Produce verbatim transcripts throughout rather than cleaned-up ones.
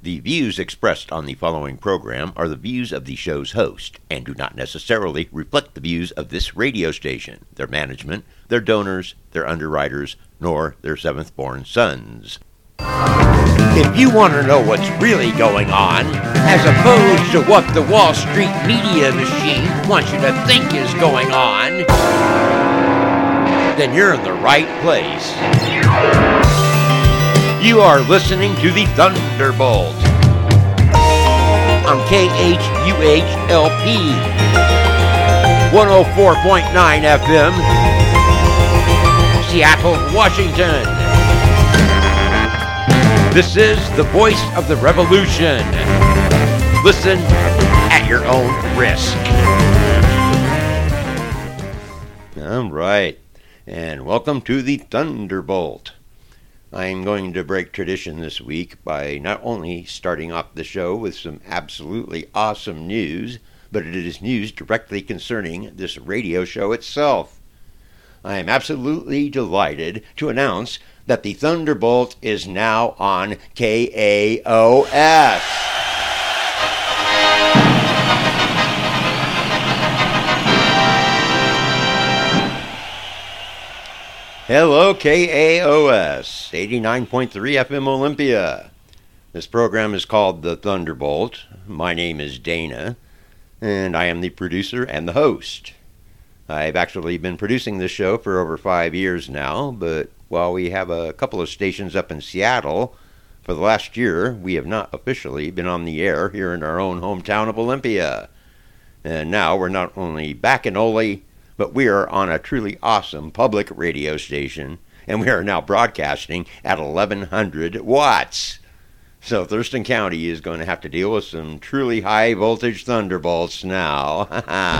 The views expressed on the following program are the views of the show's host and do not necessarily reflect the views of this radio station, their management, their donors, their underwriters, nor their seventh-born sons. If you want to know what's really going on, as opposed to what the Wall Street media machine wants you to think is going on, then you're in the right place. You are listening to the Thunderbolt on K H U H L P one oh four point nine F M, Seattle, Washington. This is the voice of the revolution. Listen at your own risk. All right, and welcome to the Thunderbolt. I'm going to break tradition this week by not only starting off the show with some absolutely awesome news, but it is news directly concerning this radio show itself. I am absolutely delighted to announce that the Thunderbolt is now on K A O S. Hello, K A O S, eighty-nine point three F M Olympia. This program is called The Thunderbolt. My name is Dana, and I am the producer and the host. I've actually been producing this show for over five years now, but while we have a couple of stations up in Seattle, for the last year we have not officially been on the air here in our own hometown of Olympia. And now we're not only back in Ole, but we are on a truly awesome public radio station, and we are now broadcasting at eleven hundred watts. So Thurston County is going to have to deal with some truly high voltage thunderbolts now.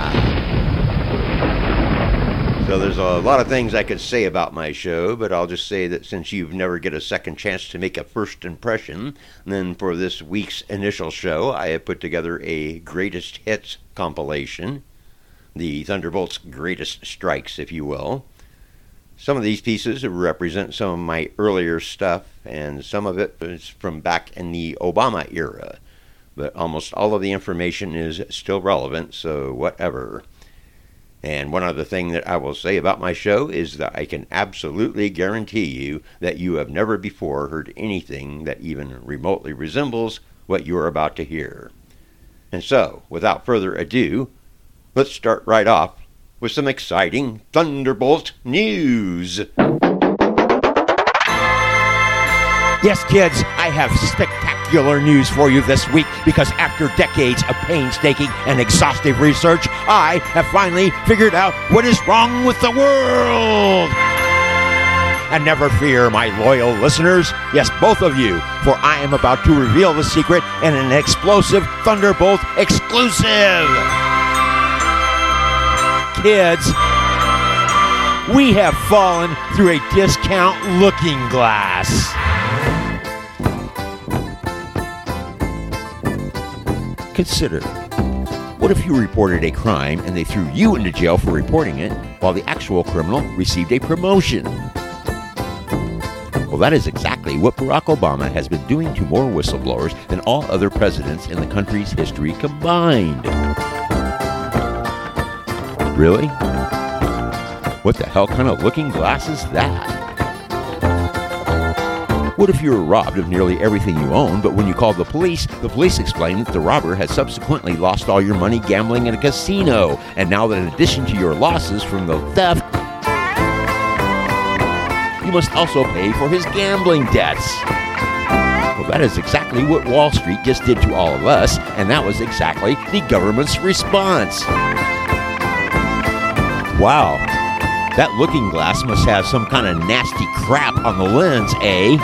So there's a lot of things I could say about my show, but I'll just say that since you've never get a second chance to make a first impression, then for this week's initial show, I have put together a greatest hits compilation. The Thunderbolt's greatest strikes, if you will. Some of these pieces represent some of my earlier stuff, and some of it is from back in the Obama era. But almost all of the information is still relevant, so whatever. And one other thing that I will say about my show is that I can absolutely guarantee you that you have never before heard anything that even remotely resembles what you are about to hear. And so, without further ado, let's start right off with some exciting Thunderbolt news. Yes, kids, I have spectacular news for you this week because after decades of painstaking and exhaustive research, I have finally figured out what is wrong with the world. And never fear, my loyal listeners, yes, both of you, for I am about to reveal the secret in an explosive Thunderbolt exclusive. Kids, we have fallen through a discount looking glass. Consider, what if you reported a crime and they threw you into jail for reporting it while the actual criminal received a promotion? Well, that is exactly what Barack Obama has been doing to more whistleblowers than all other presidents in the country's history combined. Really? What the hell kind of looking glass is that? What if you were robbed of nearly everything you own, but when you called the police, the police explained that the robber had subsequently lost all your money gambling at a casino, and now that in addition to your losses from the theft, you must also pay for his gambling debts? Well, that is exactly what Wall Street just did to all of us, and that was exactly the government's response. Wow, that looking glass must have some kind of nasty crap on the lens, eh?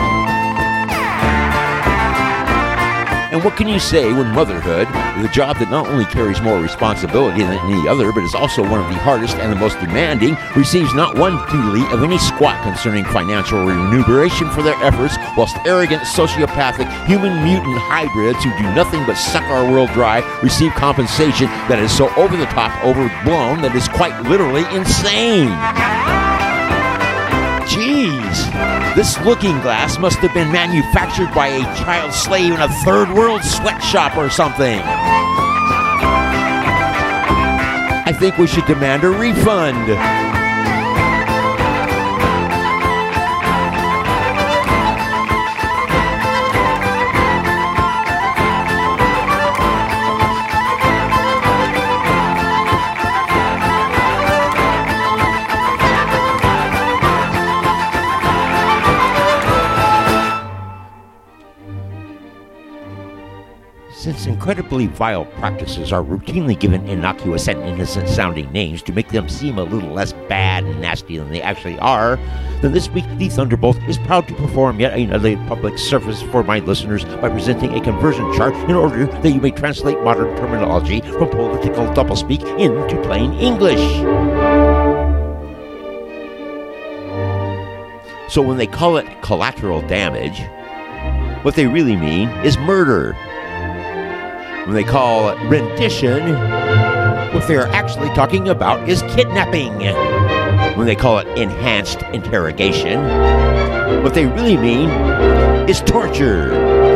And what can you say when motherhood, the job that not only carries more responsibility than any other, but is also one of the hardest and the most demanding, receives not one doodly of any squat concerning financial remuneration for their efforts, whilst arrogant, sociopathic, human mutant hybrids who do nothing but suck our world dry receive compensation that is so over-the-top, overblown, that is quite literally insane. Geez, this looking glass must have been manufactured by a child slave in a third world sweatshop or something. I think we should demand a refund. Since incredibly vile practices are routinely given innocuous and innocent-sounding names to make them seem a little less bad and nasty than they actually are, then this week the Thunderbolt is proud to perform yet another public service for my listeners by presenting a conversion chart in order that you may translate modern terminology from political doublespeak into plain English. So when they call it collateral damage, what they really mean is murder. When they call it rendition, what they're actually talking about is kidnapping. When they call it enhanced interrogation, what they really mean is torture.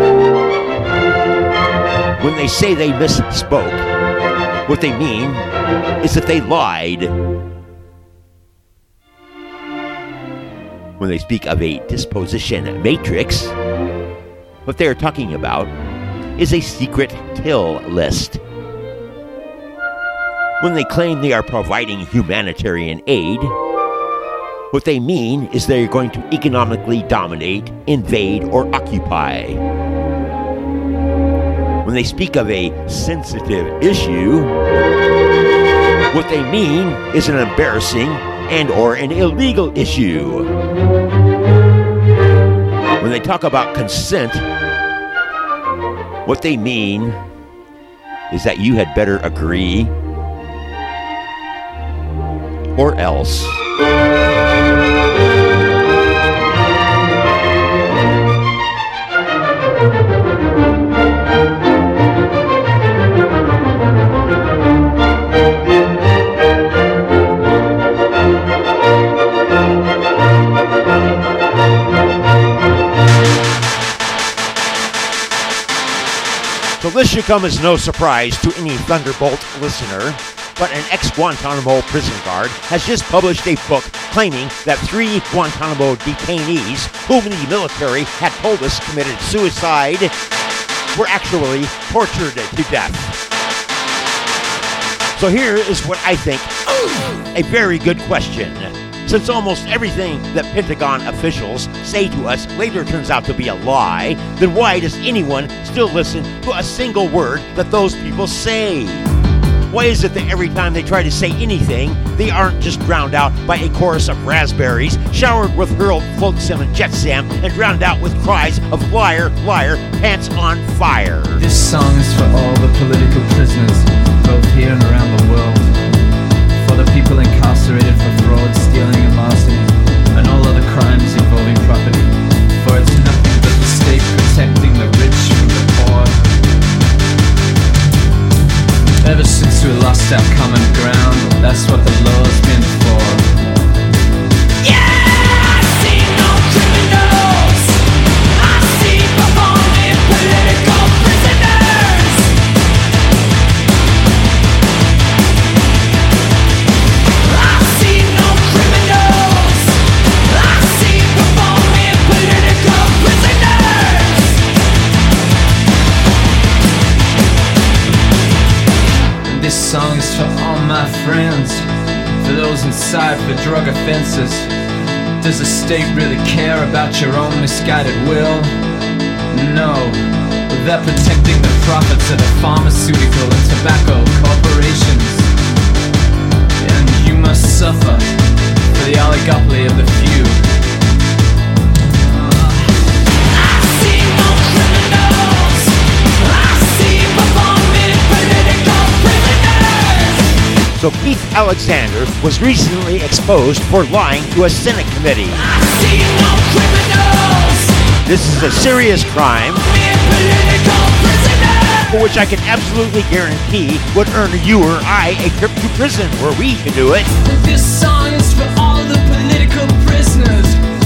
When they say they misspoke, what they mean is that they lied. When they speak of a disposition matrix, what they are talking about is a secret kill list. When they claim they are providing humanitarian aid, what they mean is they're going to economically dominate, invade, or occupy. When they speak of a sensitive issue, what they mean is an embarrassing and or an illegal issue. When they talk about consent, what they mean is that you had better agree or else. So this should come as no surprise to any Thunderbolt listener, but an ex-Guantanamo prison guard has just published a book claiming that three Guantanamo detainees, whom the military had told us committed suicide, were actually tortured to death. So here is what I think a very good question. Since almost everything that Pentagon officials say to us later turns out to be a lie, then why does anyone still listen to a single word that those people say? Why is it that every time they try to say anything, they aren't just drowned out by a chorus of raspberries, showered with hurled flotsam and jetsam, and drowned out with cries of liar, liar, pants on fire? This song is for all the political prisoners, both here and around the world. For the people incarcerated for fraud, stealing and larceny, and all other crimes involving property. For it's nothing but the state protecting the rich from the poor. Ever since we lost our common ground, that's what the law's been for. Yeah, I see no criminals. I see performing political prisoners. I see no criminals. I see performing political prisoners. This song is for all my friends, for those inside for drug offenses. Does the state really care about your own misguided will? No, they're protecting the profits of the pharmaceutical and tobacco corporations. And you must suffer for the oligopoly of the few. I see no criminals. I see performing political prisoners. So Keith Alexander was recently exposed for lying to a Senate committee. I see no criminals. This is a serious crime Performing political prisoners. for which I can absolutely guarantee would earn you or I a trip to prison where we can do it. This song is for all the political prisoners,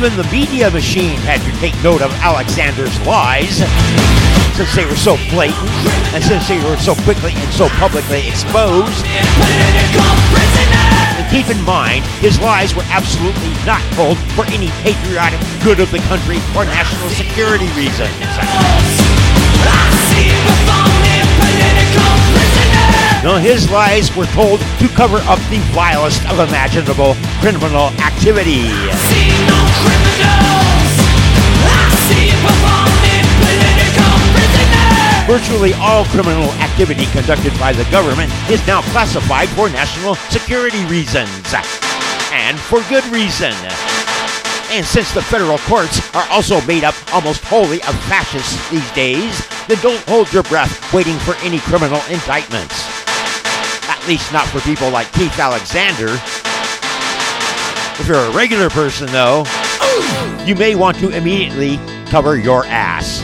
Even the media machine had to take note of Alexander's lies, since they were so blatant, and since they were so quickly and so publicly exposed. And keep in mind, his lies were absolutely not told for any patriotic good of the country or national security reasons. No, his lies were told to cover up the vilest of imaginable criminal activity. I see no criminals. I see performing political prisoners. Virtually all criminal activity conducted by the government is now classified for national security reasons. And for good reason. And since the federal courts are also made up almost wholly of fascists these days, then don't hold your breath waiting for any criminal indictments. At least not for people like Keith Alexander. If you're a regular person, though, you may want to immediately cover your ass.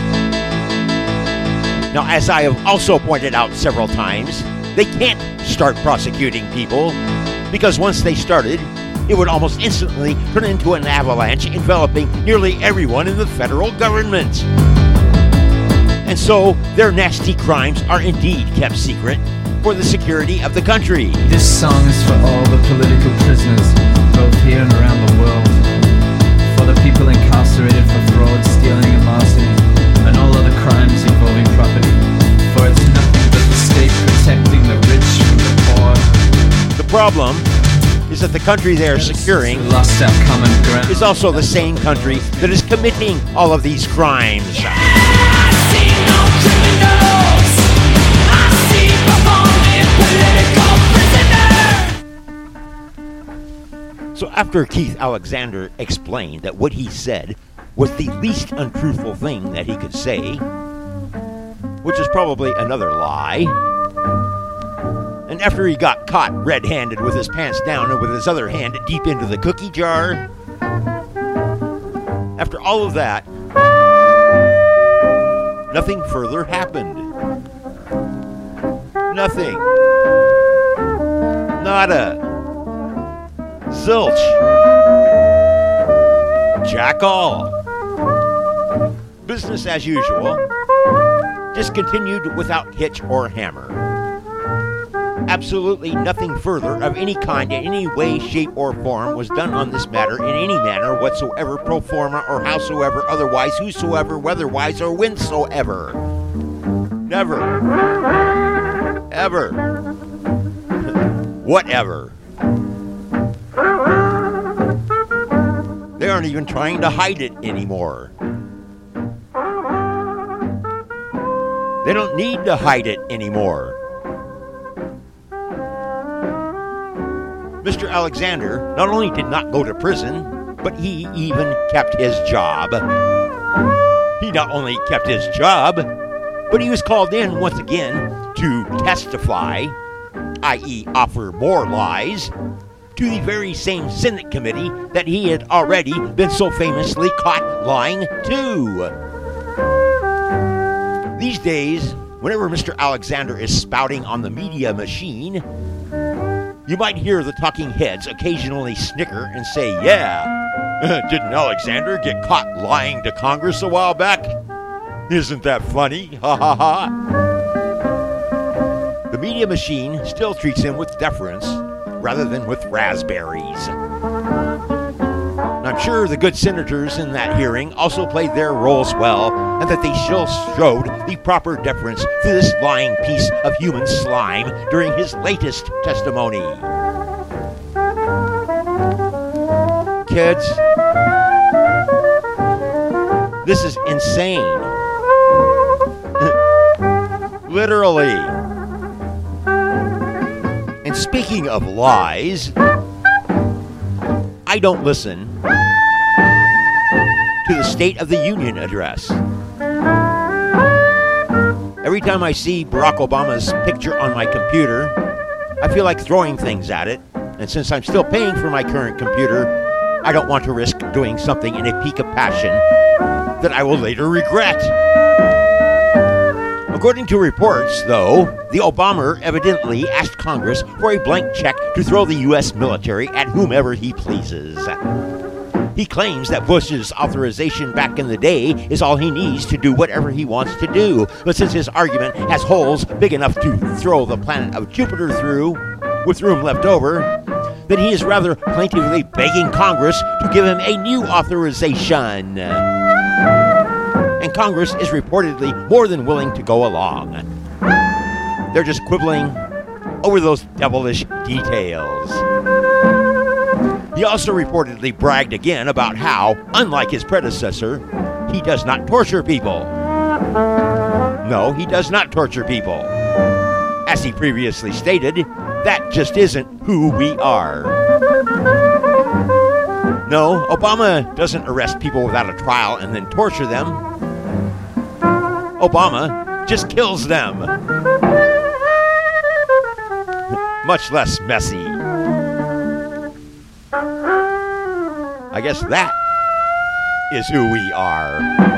Now, as I have also pointed out several times, they can't start prosecuting people, because once they started, it would almost instantly turn into an avalanche enveloping nearly everyone in the federal government. And so, their nasty crimes are indeed kept secret for the security of the country. This song is for all the political prisoners, both here and around the world. For the people incarcerated for fraud, stealing and larceny, and all other crimes involving property. For it's nothing but the state protecting the rich from the poor. The problem is that the country they are securing Lost our common ground. is also the same country that is committing all of these crimes. I see no criminals. I see performing political prisoners. So after Keith Alexander explained that what he said was the least untruthful thing that he could say, which is probably another lie, and after he got caught red-handed with his pants down and with his other hand deep into the cookie jar, after all of that, nothing further happened. Nothing. Nada. Zilch. Jack all. Business as usual. Discontinued without hitch or hammer. Absolutely nothing further of any kind in any way, shape, or form was done on this matter in any manner whatsoever, pro forma, or howsoever, otherwise, whosoever, weatherwise, or whensoever. Never. Ever. Whatever. They aren't even trying to hide it anymore. They don't need to hide it anymore. Mister Alexander not only did not go to prison, but he even kept his job. He not only kept his job, but he was called in once again to testify, that is offer more lies, to the very same Senate committee that he had already been so famously caught lying to. These days, whenever Mister Alexander is spouting on the media machine, you might hear the talking heads occasionally snicker and say, yeah, didn't Alexander get caught lying to Congress a while back? Isn't that funny? Ha ha ha. The media machine still treats him with deference rather than with raspberries. I'm sure the good senators in that hearing also played their roles well, and that they still showed the proper deference to this lying piece of human slime during his latest testimony. Kids, this is insane. Literally. And speaking of lies, I don't listen to the State of the Union address. Every time I see Barack Obama's picture on my computer, I feel like throwing things at it. And since I'm still paying for my current computer, I don't want to risk doing something in a peak of passion that I will later regret. According to reports, though, the Obama evidently asked Congress for a blank check to throw the U S military at whomever he pleases. He claims that Bush's authorization back in the day is all he needs to do whatever he wants to do. But since his argument has holes big enough to throw the planet of Jupiter through, with room left over, then he is rather plaintively begging Congress to give him a new authorization. And Congress is reportedly more than willing to go along. They're just quibbling over those devilish details. He also reportedly bragged again about how, unlike his predecessor, he does not torture people. No, he does not torture people. As he previously stated, that just isn't who we are. No, Obama doesn't arrest people without a trial and then torture them. Obama just kills them. Much less messy. I guess that is who we are.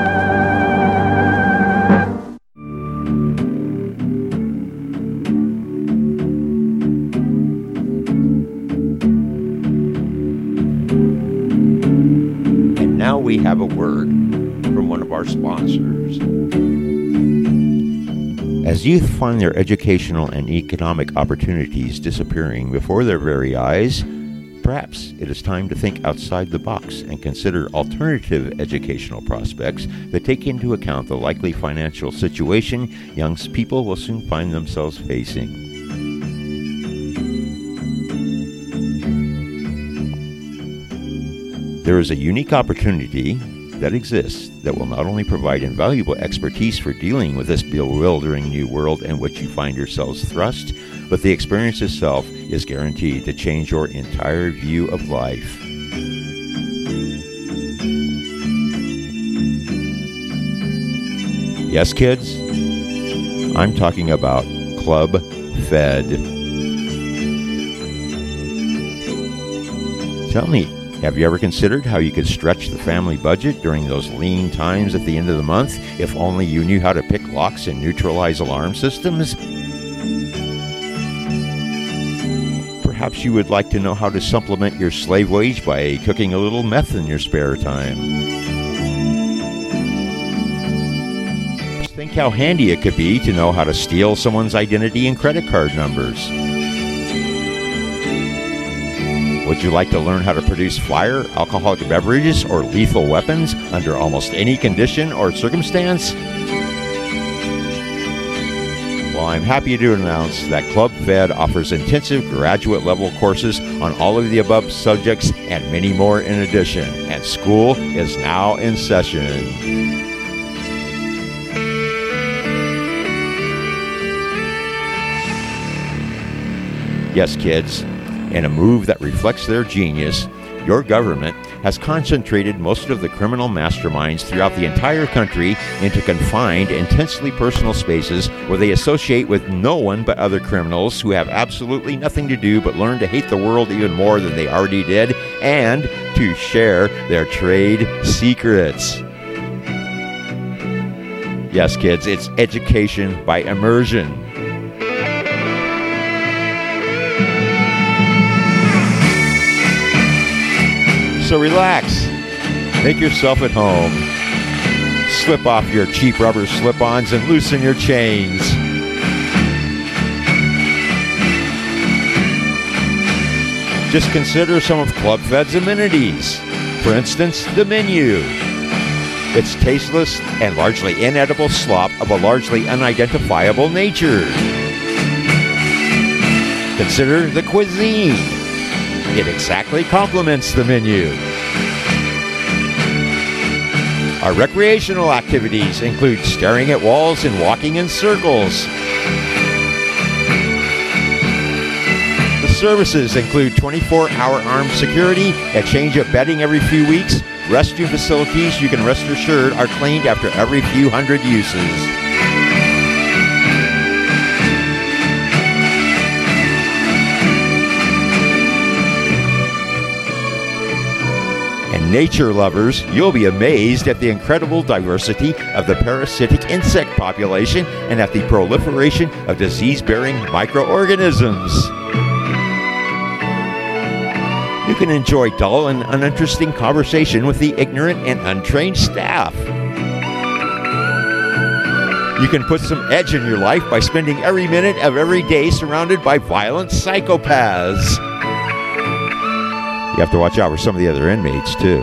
And now we have a word from one of our sponsors. As youth find their educational and economic opportunities disappearing before their very eyes, perhaps it is time to think outside the box and consider alternative educational prospects that take into account the likely financial situation young people will soon find themselves facing. There is a unique opportunity that exists that will not only provide invaluable expertise for dealing with this bewildering new world in which you find yourselves thrust, but the experience itself is guaranteed to change your entire view of life. Yes, kids? I'm talking about Club Fed. Tell me, have you ever considered how you could stretch the family budget during those lean times at the end of the month if only you knew how to pick locks and neutralize alarm systems? Perhaps you would like to know how to supplement your slave wage by cooking a little meth in your spare time. Just think how handy it could be to know how to steal someone's identity and credit card numbers. Would you like to learn how to produce fire, alcoholic beverages, or lethal weapons under almost any condition or circumstance? Well, I'm happy to announce that Club Fed offers intensive graduate-level courses on all of the above subjects and many more in addition, and school is now in session. Yes, kids. In a move that reflects their genius, your government has concentrated most of the criminal masterminds throughout the entire country into confined, intensely personal spaces where they associate with no one but other criminals who have absolutely nothing to do but learn to hate the world even more than they already did and to share their trade secrets. Yes, kids, it's education by immersion. So relax, make yourself at home, slip off your cheap rubber slip-ons and loosen your chains. Just consider some of Club Fed's amenities. For instance, the menu. It's tasteless and largely inedible slop of a largely unidentifiable nature. Consider the cuisine. It exactly complements the menu. Our recreational activities include staring at walls and walking in circles. The services include twenty-four hour armed security, a change of bedding every few weeks. Restroom facilities, you can rest assured, are cleaned after every few hundred uses. Nature lovers, you'll be amazed at the incredible diversity of the parasitic insect population and at the proliferation of disease-bearing microorganisms. You can enjoy dull and uninteresting conversation with the ignorant and untrained staff. You can put some edge in your life by spending every minute of every day surrounded by violent psychopaths. You have to watch out for some of the other inmates, too.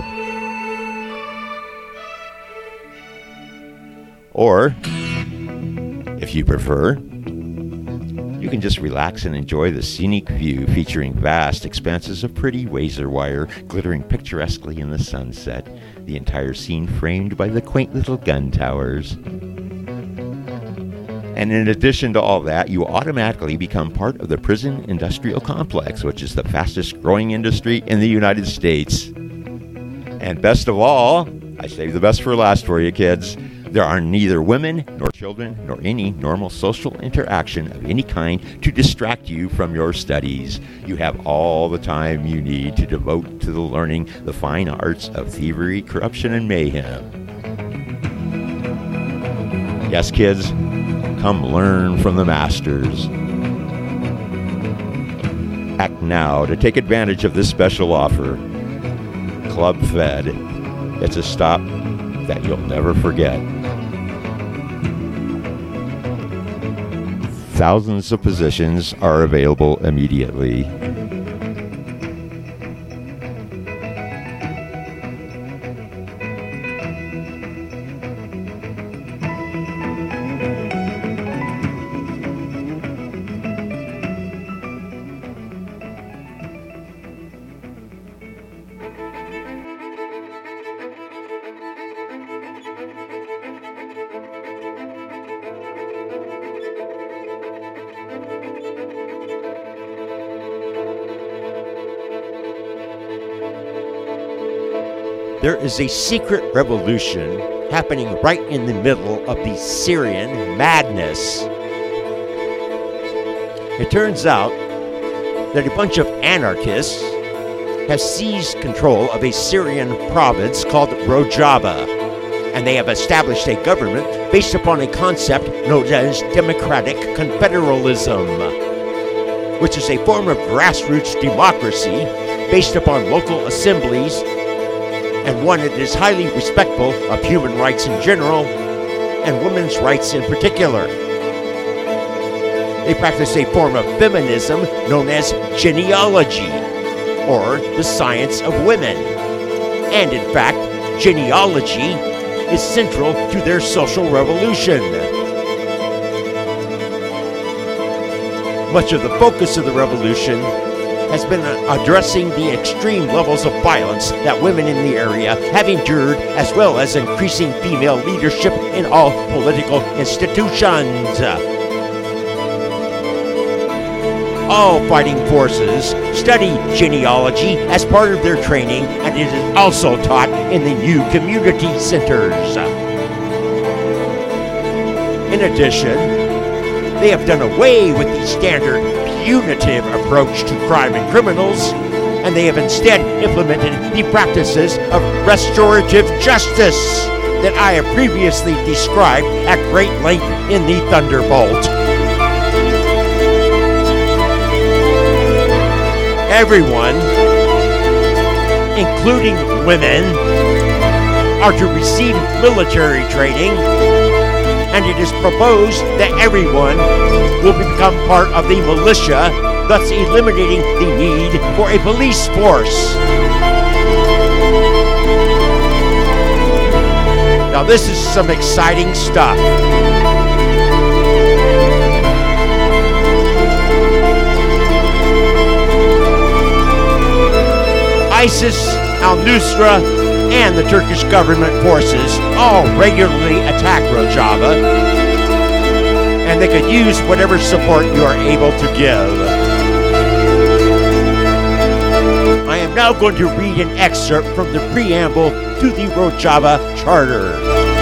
Or, if you prefer, you can just relax and enjoy the scenic view featuring vast expanses of pretty razor wire glittering picturesquely in the sunset, the entire scene framed by the quaint little gun towers. And in addition to all that, you automatically become part of the prison industrial complex, which is the fastest growing industry in the United States. And best of all, I saved the best for last for you kids, there are neither women nor children nor any normal social interaction of any kind to distract you from your studies. You have all the time you need to devote to the learning the fine arts of thievery, corruption, and mayhem. Yes, kids, come learn from the masters. Act now to take advantage of this special offer. Club Fed. It's a stop that you'll never forget. Thousands of positions are available immediately. There is a secret revolution happening right in the middle of the Syrian madness. It turns out that a bunch of anarchists have seized control of a Syrian province called Rojava, and they have established a government based upon a concept known as democratic confederalism, which is a form of grassroots democracy based upon local assemblies, and one that is highly respectful of human rights in general and women's rights in particular. They practice a form of feminism known as genealogy, or the science of women. And in fact, genealogy is central to their social revolution. Much of the focus of the revolution has been addressing the extreme levels of violence that women in the area have endured, as well as increasing female leadership in all political institutions. All fighting forces study genealogy as part of their training, and it is also taught in the new community centers. In addition, they have done away with the standard punitive approach to crime and criminals, and they have instead implemented the practices of restorative justice that I have previously described at great length in the Thunderbolt. Everyone, including women, are to receive military training, and it is proposed that everyone will become part of the militia, thus eliminating the need for a police force. Now this is some exciting stuff. ISIS, al-Nusra, and the Turkish government forces all regularly attack Rojava, and they could use whatever support you are able to give. I am now going to read an excerpt from the preamble to the Rojava Charter.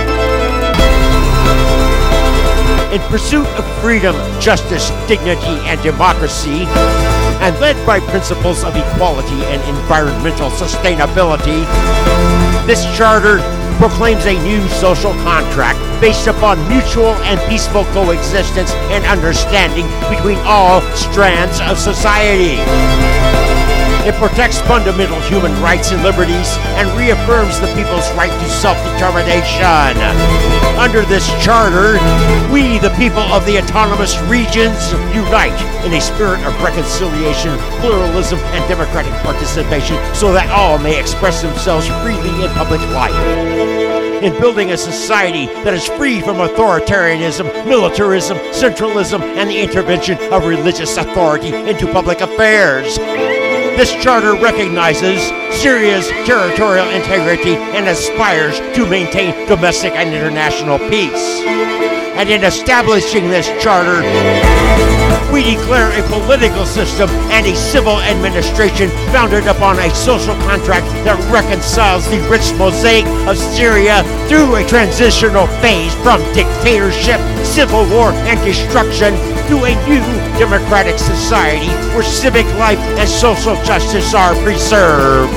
In pursuit of freedom, justice, dignity, and democracy, and led by principles of equality and environmental sustainability, this charter proclaims a new social contract based upon mutual and peaceful coexistence and understanding between all strands of society. It protects fundamental human rights and liberties and reaffirms the people's right to self-determination. Under this charter, we, the people of the autonomous regions, unite in a spirit of reconciliation, pluralism, and democratic participation so that all may express themselves freely in public life. In building a society that is free from authoritarianism, militarism, centralism, and the intervention of religious authority into public affairs. This charter recognizes Syria's territorial integrity and aspires to maintain domestic and international peace. And in establishing this charter, we declare a political system and a civil administration founded upon a social contract that reconciles the rich mosaic of Syria through a transitional phase from dictatorship, civil war, and destruction to a new democratic society where civic life and social justice are preserved.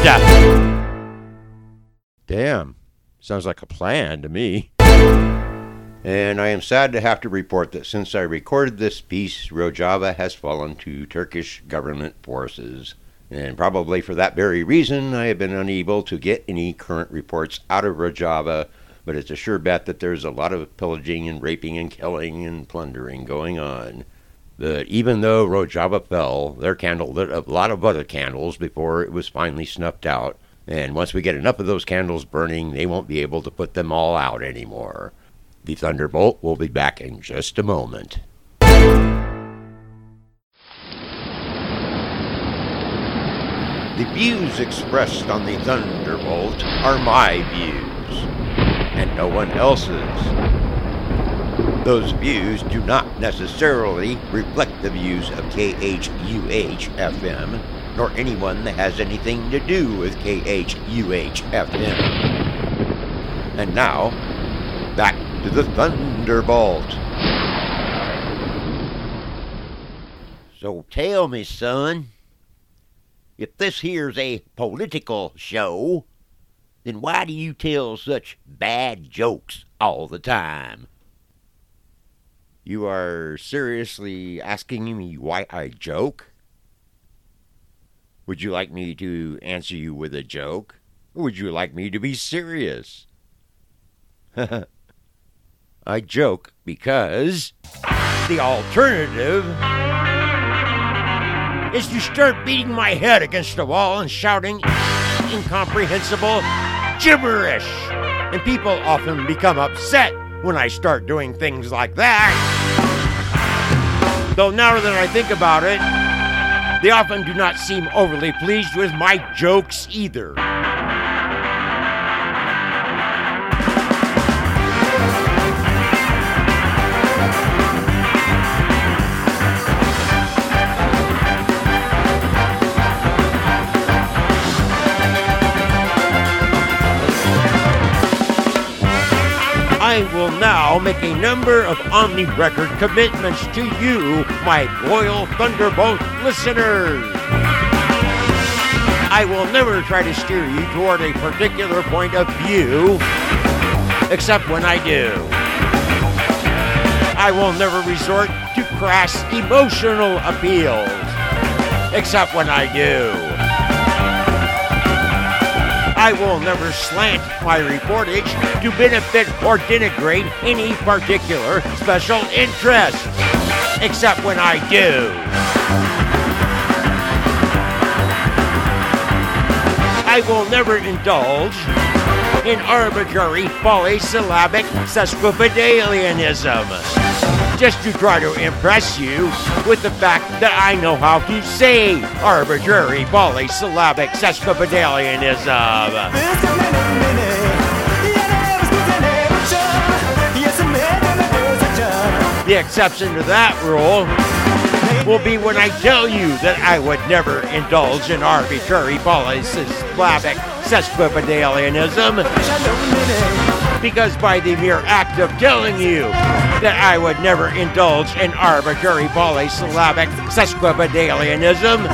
Damn, sounds like a plan to me. And I am sad to have to report that since I recorded this piece, Rojava has fallen to Turkish government forces. And probably for that very reason, I have been unable to get any current reports out of Rojava, but it's a sure bet that there's a lot of pillaging and raping and killing and plundering going on. But even though Rojava fell, their candle lit a lot of other candles before it was finally snuffed out. And once we get enough of those candles burning, they won't be able to put them all out anymore. The Thunderbolt will be back in just a moment. The views expressed on the Thunderbolt are my views, and no one else's. Those views do not necessarily reflect the views of K H U H F M, nor anyone that has anything to do with K H U H F M. And now, back to the Thunderbolt. So tell me, son, if this here's a political show, then why do you tell such bad jokes all the time? You are seriously asking me why I joke? Would you like me to answer you with a joke? Or would you like me to be serious? I joke because the alternative is to start beating my head against the wall and shouting incomprehensible gibberish. And people often become upset when I start doing things like that. Though now that I think about it, they often do not seem overly pleased with my jokes either. I will now make a number of omni-record commitments to you, my loyal Thunderbolt listeners. I will never try to steer you toward a particular point of view, except when I do. I will never resort to crass emotional appeals, except when I do. I will never slant my reportage to benefit or denigrate any particular special interest, except when I do. I will never indulge in arbitrary polysyllabic sesquipedalianism, just to try to impress you with the fact that I know how to say arbitrary polysyllabic sesquipedalianism. The exception to that rule will be when I tell you that I would never indulge in arbitrary polysyllabic sesquipedalianism, because by the mere act of telling you that I would never indulge in arbitrary polysyllabic sesquipedalianism,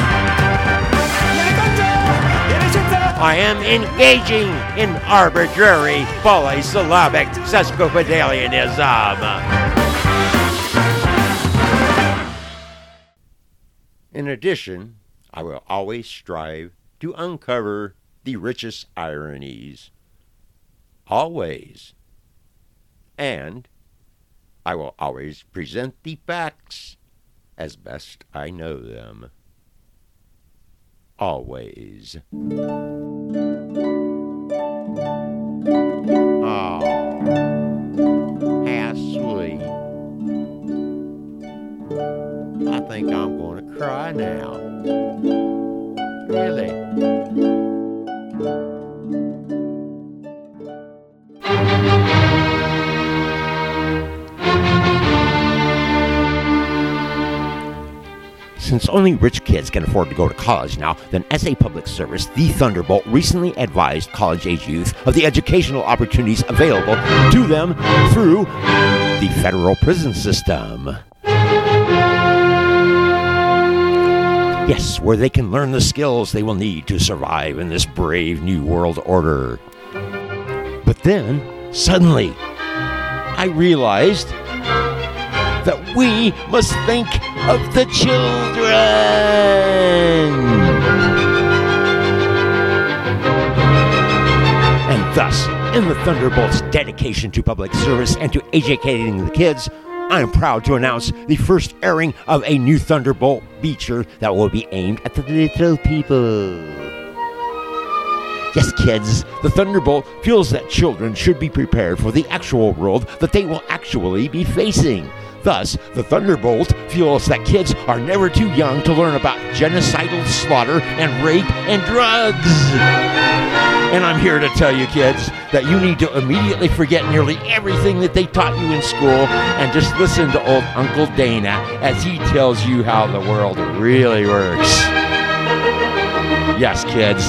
I am engaging in arbitrary polysyllabic sesquipedalianism. In addition, I will always strive to uncover the richest ironies. Always. And I will always present the facts as best I know them. Always. Oh, how sweet. I think I'm going to cry now. Really? Since only rich kids can afford to go to college now, then as a public service, the Thunderbolt recently advised college-age youth of the educational opportunities available to them through the federal prison system. Yes, where they can learn the skills they will need to survive in this brave new world order. But then, suddenly, I realized that we must think of the children. And thus, in the Thunderbolt's dedication to public service and to educating the kids, I am proud to announce the first airing of a new Thunderbolt feature that will be aimed at the little people. Yes, kids, the Thunderbolt feels that children should be prepared for the actual world that they will actually be facing. Thus, the Thunderbolt feels that kids are never too young to learn about genocidal slaughter and rape and drugs. And I'm here to tell you, kids, that you need to immediately forget nearly everything that they taught you in school and just listen to old Uncle Dana as he tells you how the world really works. Yes, kids.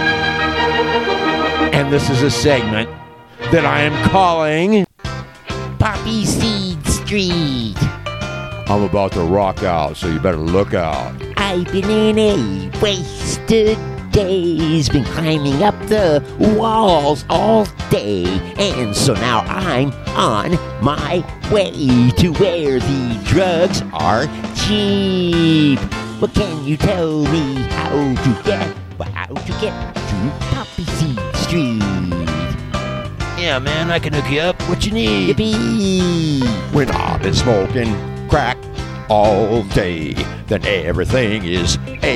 And this is a segment that I am calling Poppy Seed Street. I'm about to rock out, so you better look out. I've been in a wasted days, been climbing up the walls all day, and so now I'm on my way to where the drugs are cheap. What can you tell me how to get, well, how to get to Poppy Seed Street? Yeah, man, I can hook you up. What you need? Yippee! When I've been smoking crack all day, then everything is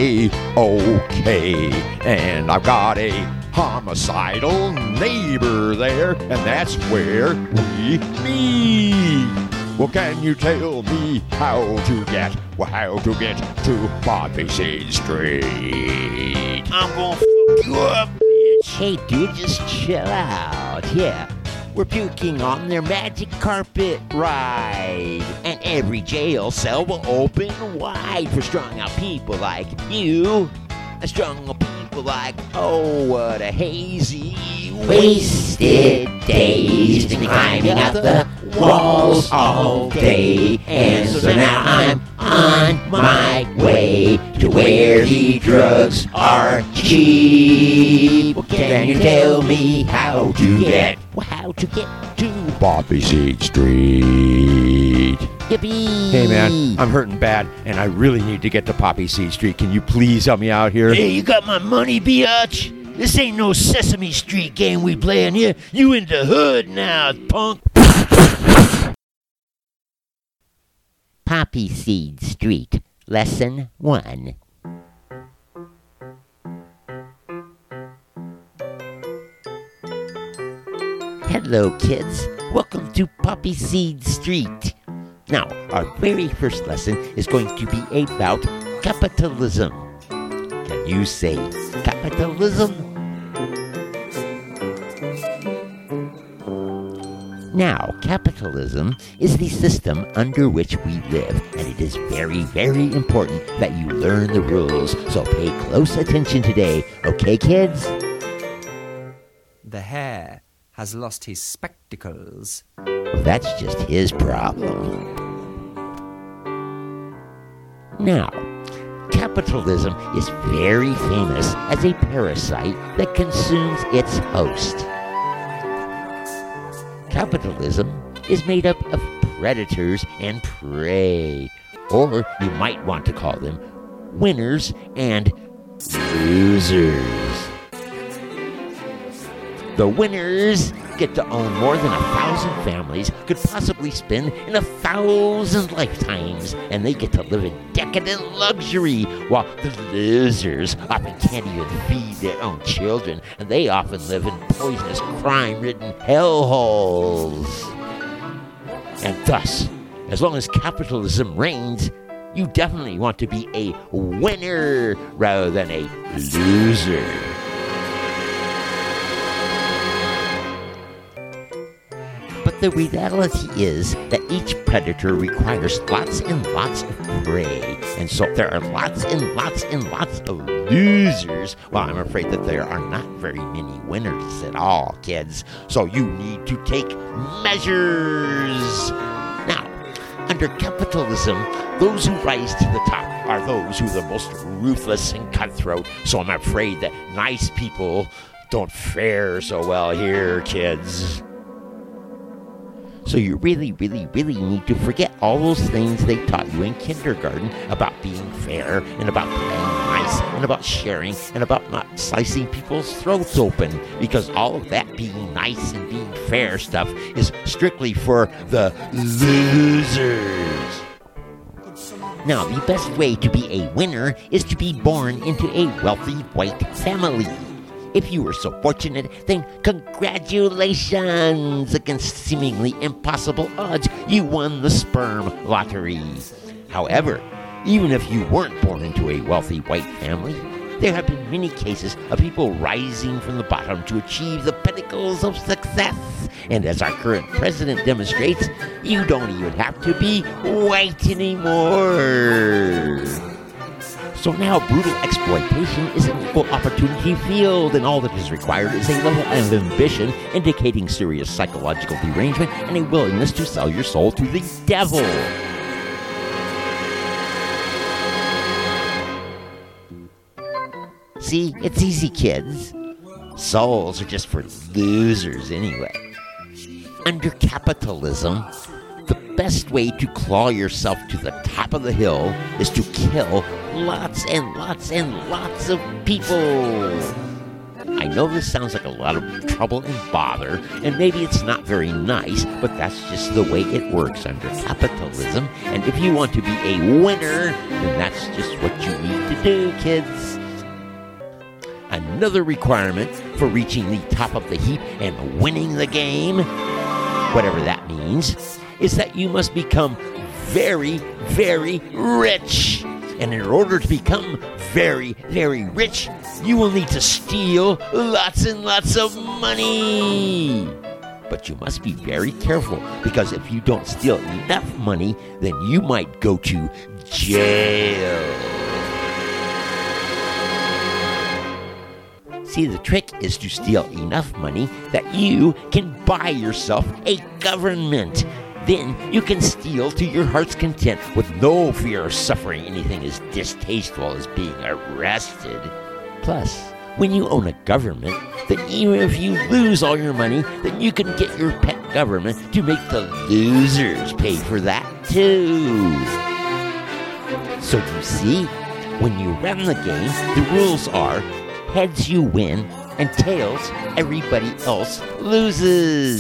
A-OK. And I've got a homicidal neighbor there, and that's where we meet. Well, can you tell me how to get, well, how to get to Poppy Seed Street? I'm gonna fuck you up, bitch. Hey, dude, just chill out. Yeah, we're puking on their magic carpet ride, and every jail cell will open wide for strung-out people like you, and strung-out people like, oh, what a hazy, wasted days, been climbing up the walls all day, and so now I'm on my way to where the drugs are cheap. Well, can you tell me how to get, well, how to get to Poppy Seed Street? Yippee! Hey man, I'm hurting bad, and I really need to get to Poppy Seed Street. Can you please help me out here? Hey, you got my money, biatch? This ain't no Sesame Street game we playing here. You in the hood now, punk. Poppy Seed Street, Lesson one. Hello, kids. Welcome to Poppy Seed Street. Now, our very first lesson is going to be about capitalism. Can you say capitalism? Now, capitalism is the system under which we live, and it is very, very important that you learn the rules, so pay close attention today, okay, kids? The hare has lost his spectacles. That's just his problem. Now, capitalism is very famous as a parasite that consumes its host. Capitalism is made up of predators and prey, or you might want to call them winners and losers. The winners get to own more than a thousand families could possibly spend in a thousand lifetimes, and they get to live in decadent luxury, while the losers often can't even feed their own children, and they often live in poisonous, crime-ridden hellholes. And thus, as long as capitalism reigns, you definitely want to be a winner rather than a loser. But the reality is that each predator requires lots and lots of prey, and so there are lots and lots and lots of losers. Well, I'm afraid that there are not very many winners at all, kids, so you need to take measures. Now, under capitalism, those who rise to the top are those who are the most ruthless and cutthroat, so I'm afraid that nice people don't fare so well here, kids. So you really, really, really need to forget all those things they taught you in kindergarten about being fair and about playing nice and about sharing and about not slicing people's throats open, because all of that being nice and being fair stuff is strictly for the losers. Now, the best way to be a winner is to be born into a wealthy white family. If you were so fortunate, then congratulations! Against seemingly impossible odds, you won the sperm lottery. However, even if you weren't born into a wealthy white family, there have been many cases of people rising from the bottom to achieve the pinnacles of success. And as our current president demonstrates, you don't even have to be white anymore. So now brutal exploitation is an equal opportunity field, and all that is required is a level of ambition indicating serious psychological derangement and a willingness to sell your soul to the devil. See, it's easy, kids. Souls are just for losers anyway. Under capitalism, the best way to claw yourself to the top of the hill is to kill lots and lots and lots of people. I know this sounds like a lot of trouble and bother, and maybe it's not very nice, but that's just the way it works under capitalism. And if you want to be a winner, then that's just what you need to do, kids. Another requirement for reaching the top of the heap and winning the game, whatever that means, is that you must become very, very rich. And in order to become very, very rich, you will need to steal lots and lots of money. But you must be very careful, because if you don't steal enough money, then you might go to jail. See, the trick is to steal enough money that you can buy yourself a government. Then you can steal to your heart's content with no fear of suffering anything as distasteful as being arrested. Plus, when you own a government, then even if you lose all your money, then you can get your pet government to make the losers pay for that too. So you see, when you run the game, the rules are heads you win, and tails everybody else loses.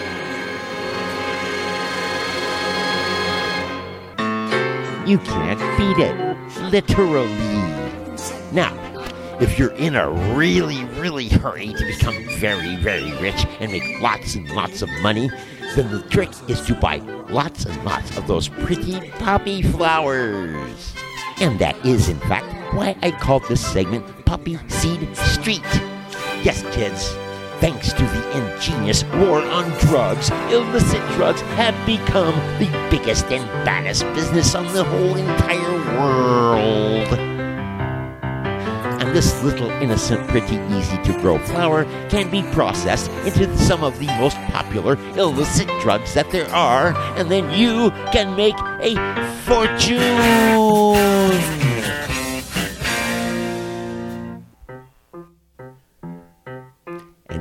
You can't beat it, literally. Now, if you're in a really, really hurry to become very, very rich and make lots and lots of money, then the trick is to buy lots and lots of those pretty poppy flowers. And that is, in fact, why I called this segment Poppy Seed Street. Yes, kids, thanks to the ingenious war on drugs, illicit drugs have become the biggest and baddest business on the whole entire world. And this little innocent, pretty easy-to-grow flower can be processed into some of the most popular illicit drugs that there are, and then you can make a fortune!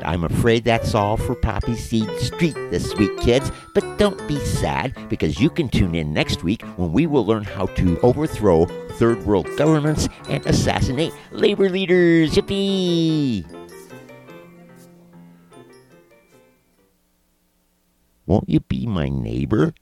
And I'm afraid that's all for Poppy Seed Street this week, kids. But don't be sad, because you can tune in next week when we will learn how to overthrow third world governments and assassinate labor leaders. Yippee! Won't you be my neighbor?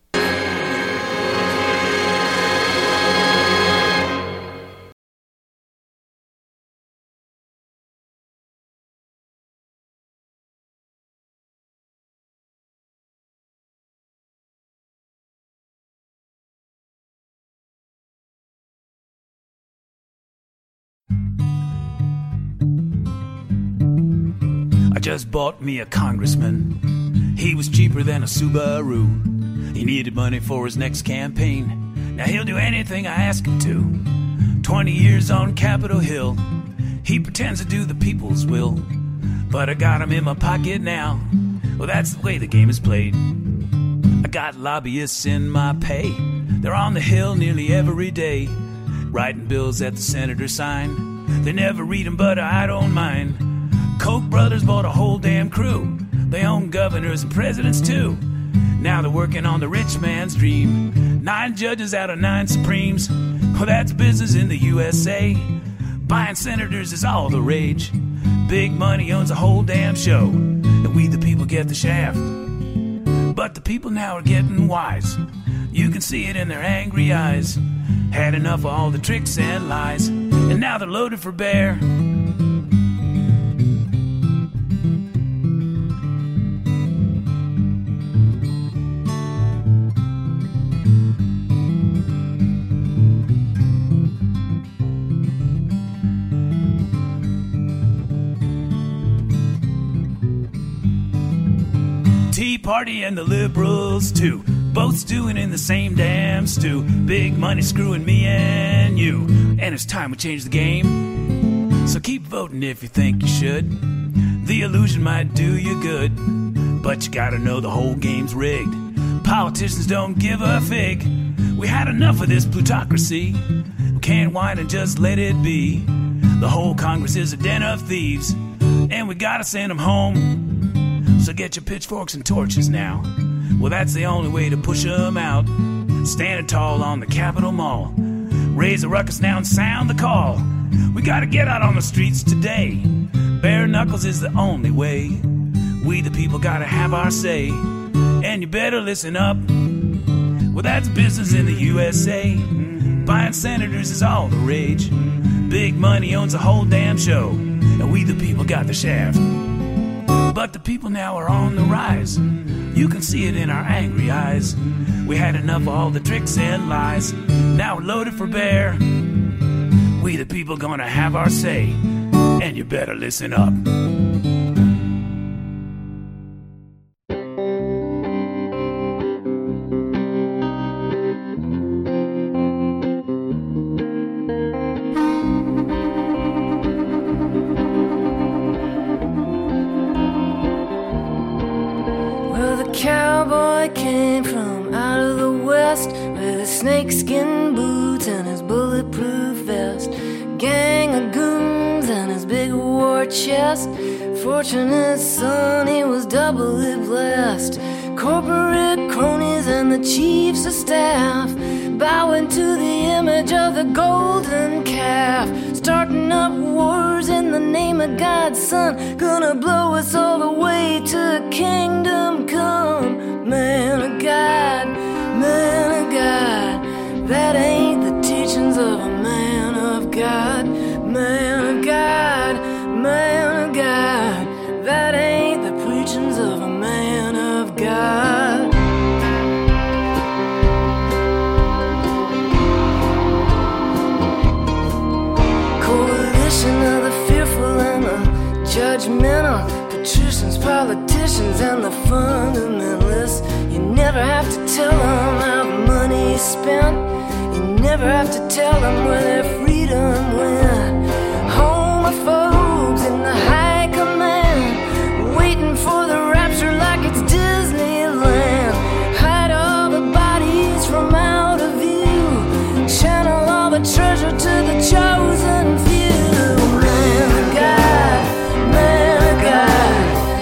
I just bought me a congressman. He was cheaper than a Subaru. He needed money for his next campaign. Now he'll do anything I ask him to. Twenty years on Capitol Hill. He pretends to do the people's will. But I got him in my pocket now. Well, that's the way the game is played. I got lobbyists in my pay. They're on the Hill nearly every day, writing bills that the senators sign. They never read them, but I don't mind. Koch brothers bought a whole damn crew. They own governors and presidents too. Now they're working on the rich man's dream. Nine judges out of nine Supremes. Well, that's business in the U S A. Buying senators is all the rage. Big money owns a whole damn show, and we the people get the shaft. But the people now are getting wise. You can see it in their angry eyes. Had enough of all the tricks and lies, and now they're loaded for bear. Tea Party and the liberals too, both stewing in the same damn stew. Big money screwing me and you, and it's time we change the game. So keep voting if you think you should. The illusion might do you good, but you gotta know the whole game's rigged. Politicians don't give a fig. We had enough of this plutocracy. We can't whine and just let it be. The whole Congress is a den of thieves, and we gotta send them home. So get your pitchforks and torches now. Well, that's the only way to push them out. Standing tall on the Capitol Mall. Raise a ruckus now and sound the call. We gotta get out on the streets today. Bare knuckles is the only way. We the people gotta have our say. And you better listen up. Well, that's business in the U S A. Buying senators is all the rage. Big money owns a whole damn show, and we the people got the shaft. But the people now are on the rise. You can see it in our angry eyes. We had enough of all the tricks and lies. Now we're loaded for bear. We the people gonna have our say, and you better listen up. Cowboy came from out of the west with his snakeskin boots and his bulletproof vest, gang of goons and his big war chest. Fortunate son, he was doubly blessed. Corporate cronies and the chiefs of staff bowing to the image of the golden calf, starting up wars in the name of God's son, gonna blow us all the way to kingdom come. Man of God, man of God, that ain't the teachings of a man of God. Man of God, man of God, that ain't the preachings of a man of God. Coalition of the fearful and the judgmental, patricians, politicians, and the fundamentalists. You never have to tell them how the money's spent. You never have to tell them where their freedom went. Homophobes in the high command, waiting for the rapture like it's Disneyland. Hide all the bodies from out of view, channel all the treasure to the chosen few. Man of God, man of God,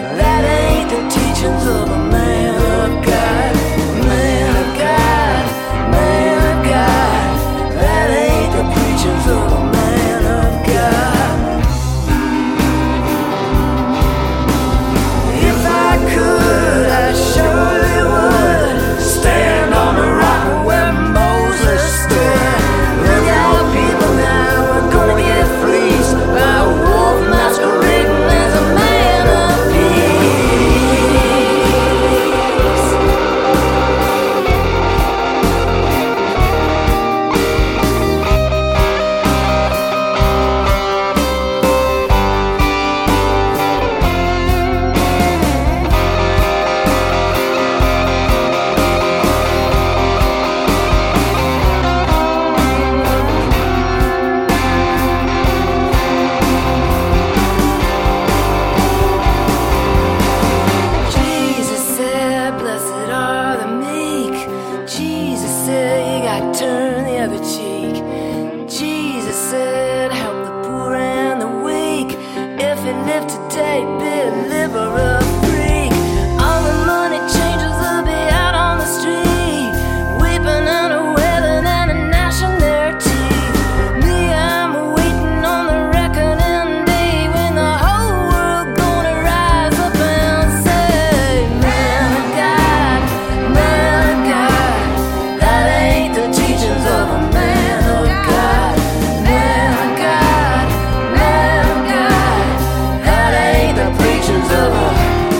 tape deliverer freak. All the money changers will be out on the street, weeping and a wailing and a gnashing their teeth. Me, I'm waiting on the reckoning day when the whole world gonna rise up and say, man of God, man of God, that ain't the teachings of a man of God. Man of God, man of God, that ain't the preachings of a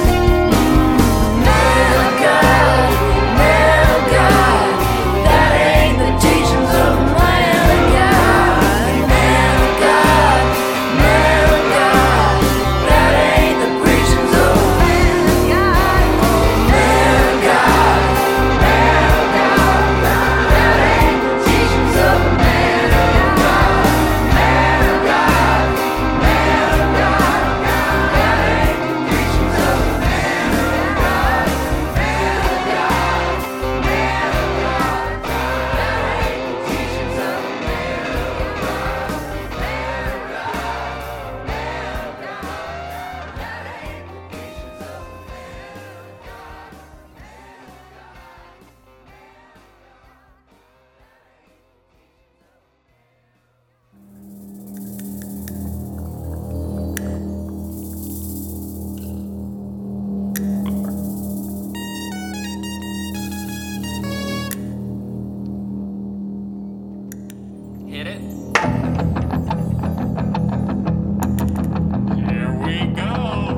man of God, man of God, that ain't the teachings of a man of God. Man of God, man of God, that ain't the preachings of a man of God. Man of God, man of God, that ain't the teachings of a man of God. Man of God, man of God, that ain't the preachings of a man of God. Man of God, man of God, that ain't the teachings of a man of God. Man of God, man of God, that ain't the teachings of a Hit it. Here we go.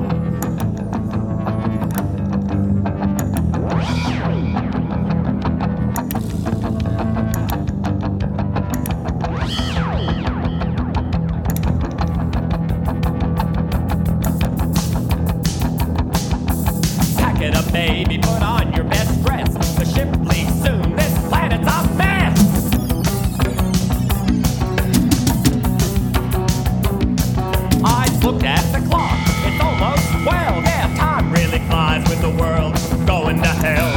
Pack it up, baby, put on your best dress. The ship leaves soon, this planet's a mess. I looked at the clock, it's almost twelve. Yeah, time really flies with the world going to hell.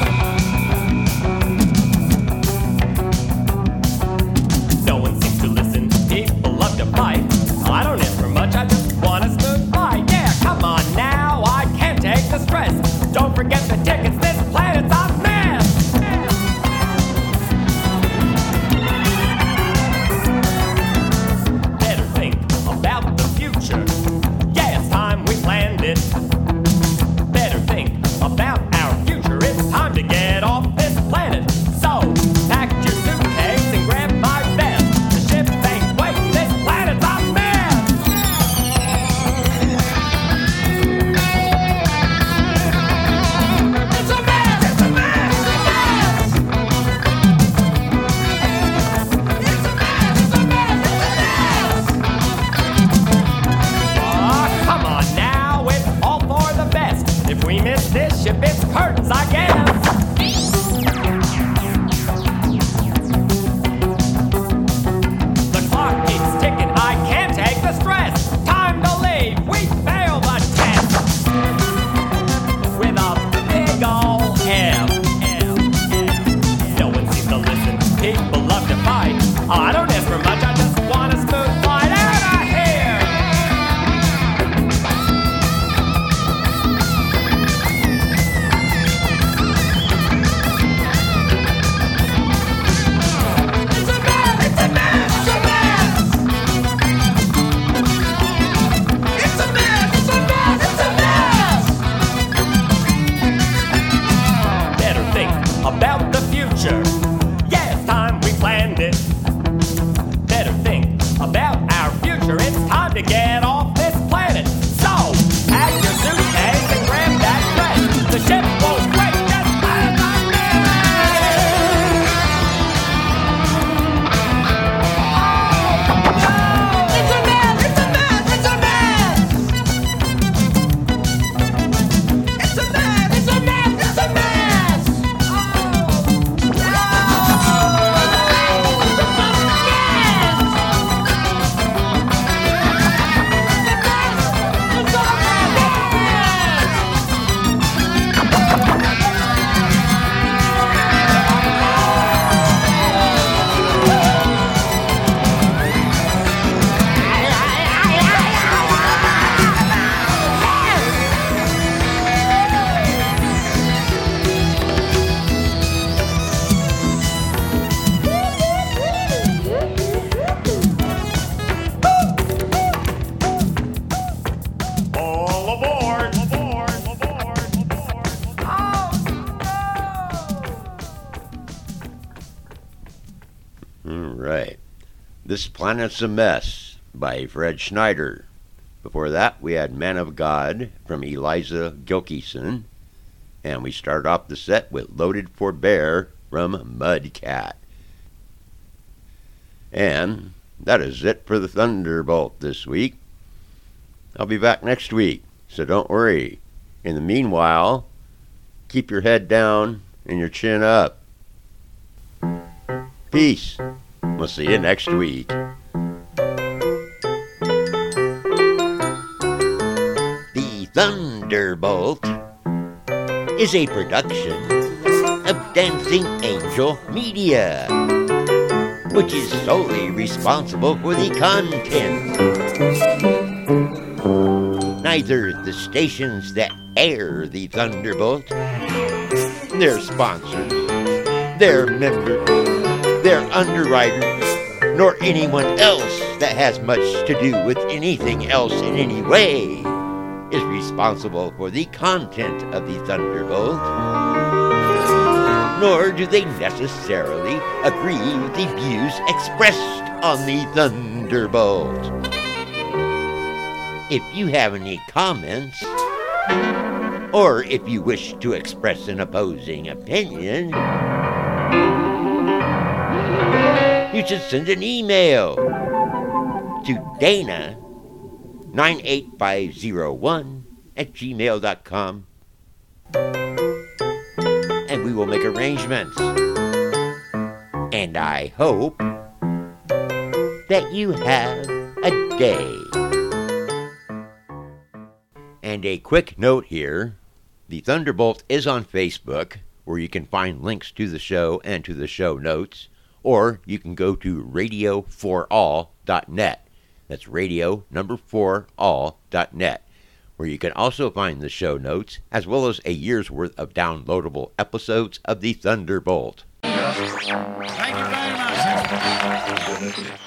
No one seems to listen, people love to fight. I don't ask for much, I just want us to fight. Yeah, come on now, I can't take the stress. Don't forget the tickets, this planet's a mess. Better think about the future. Yeah, it's time we planned it. Better think about This Planet's a Mess by Fred Schneider. Before that, we had Man of God from Eliza Gilkyson. And we started off the set with Loaded for Bear from Mudcat. And that is it for the Thunderbolt this week. I'll be back next week, so don't worry. In the meanwhile, keep your head down and your chin up. Peace. We'll see you next week. The Thunderbolt is a production of Dancing Angel Media, which is solely responsible for the content. Neither the stations that air the Thunderbolt, their sponsors, their members, their underwriters, nor anyone else that has much to do with anything else in any way is responsible for the content of the Thunderbolt, nor do they necessarily agree with the views expressed on the Thunderbolt. If you have any comments, or if you wish to express an opposing opinion, you should send an email to Dana nine eight five zero one at gmail dot com, and we will make arrangements. And I hope that you have a day. And a quick note here, the Thunderbolt is on Facebook, where you can find links to the show and to the show notes, or you can go to radio for all dot net. That's radio number four all dot net, where you can also find the show notes, as well as a year's worth of downloadable episodes of the Thunderbolt. Thank you very much.